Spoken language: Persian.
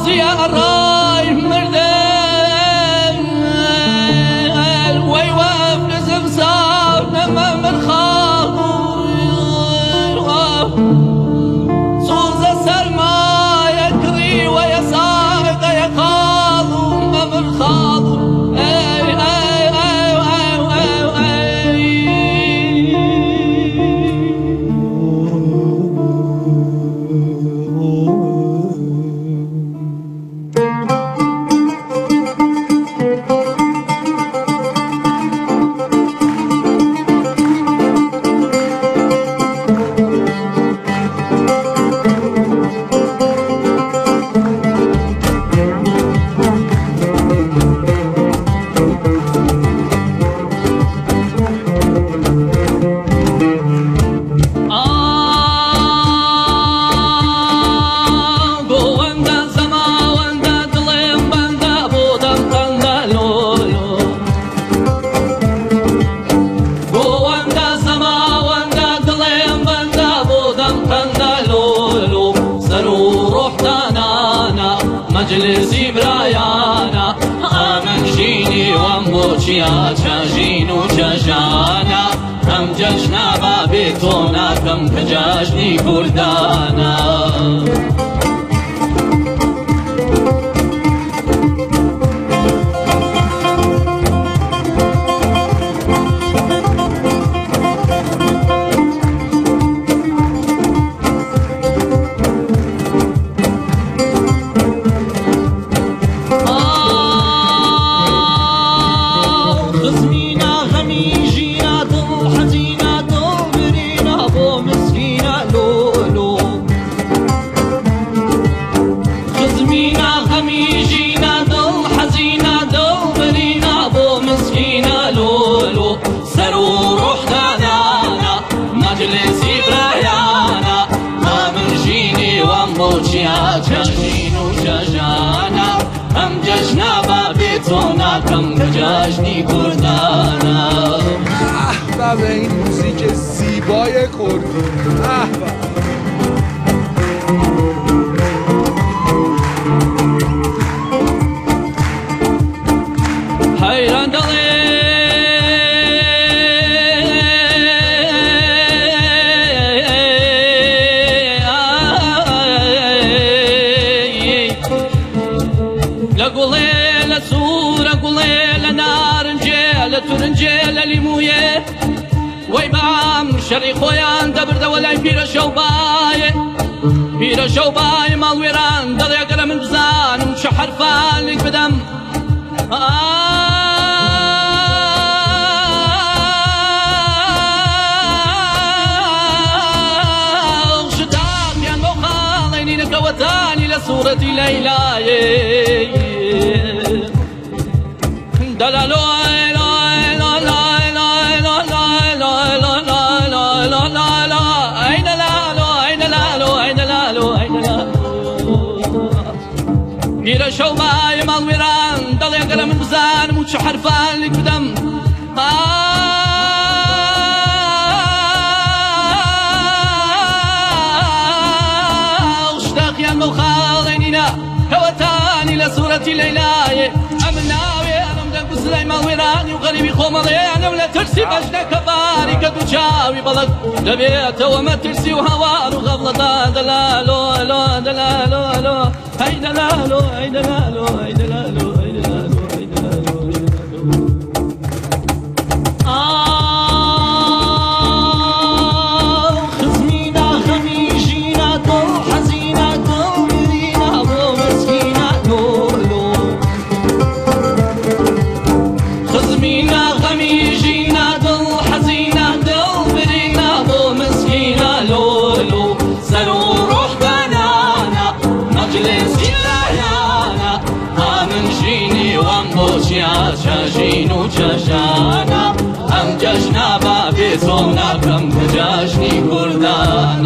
مجلسی برایانا آمن جینی وام بوچیا چاجین و چاجانا هم جشنا بابی تونا کم کجاشنی کردانا چاجین و چاجانا هم جشنا بابی تونا کم کجاشنی کردانا. به این موزیک زیبای کردی. حیران دلی لقولي لسور قولي لنارنجي لترنجي لليموية ويبعم شري خويان دبرد ولا بير شوباي مال ويران دل يقرا من بزان ومشحر فالك بدم شداق يا المخاليني نكوتاني لصورتي ليلاي دلالو بير شوباي مال ويران دل يقرا من بزان موش حرفان لك بدم اشتاق يا المخالينينا هوتاني لصورتي ليلاي امناوي انا مدق سليمان ويراني وغريبي خومالي انا ولا ترسي بجنا كباري كدو جاوي بلد لبيت وما ترسي وهوار وغفلة دلالو دلالو هاي دلالو هاي دلالو هاي دلالو هاي دلالو هاي دلالو خزمينا خميجينا دو حزينا دو مرينا بو مسكينا دولو خزمينا خميجينا دو حزينا دو مرينا بو مسكينا لولو سرو روح بنانا مجلس جلايانا آمن جيني وامبوشيا شاجين وشاشانا هم جشنا بابي صونا كم تجاشني كردانا